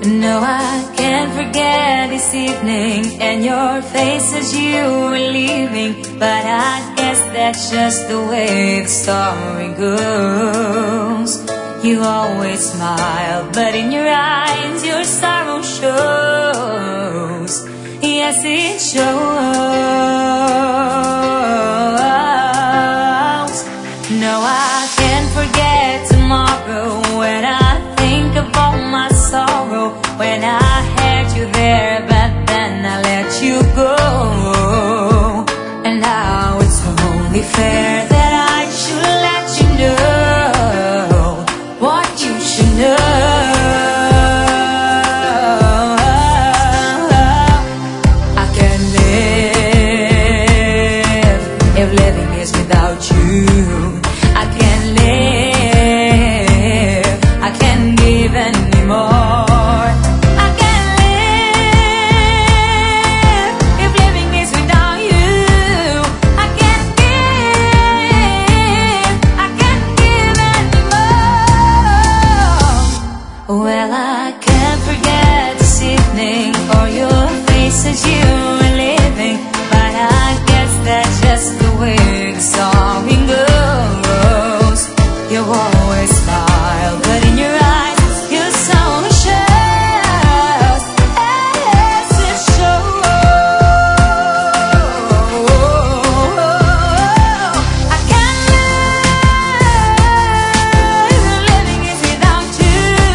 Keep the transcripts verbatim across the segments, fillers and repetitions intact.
No, I can't forget this evening and your face as you were leaving. But I guess that's just the way the story goes. You always smile, but in your eyes your sorrow shows. Yes, it shows. No, I can't forget tomorrow when I think of all my sorrow. When I had you there, but then I let you go. And now it's only fair that I should let you know what you should know. I can't live if living is without you. I can't live, I can't give anymore. Well, I can't forget this evening or your face as you were leaving. But I guess that's just the way the song goes. You always smile, but in your eyes your sorrow shows. Yes, it shows. I can't live, living is without you.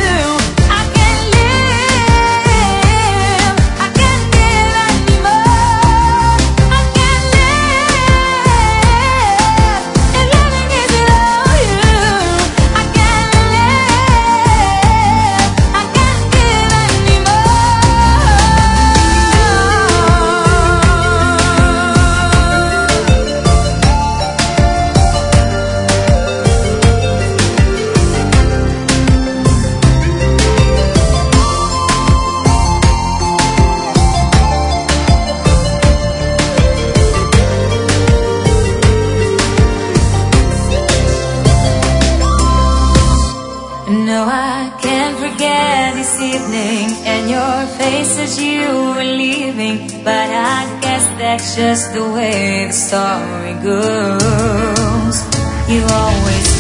No, I can't forget this evening and your face as you were leaving. But I guess that's just the way the story goes. You always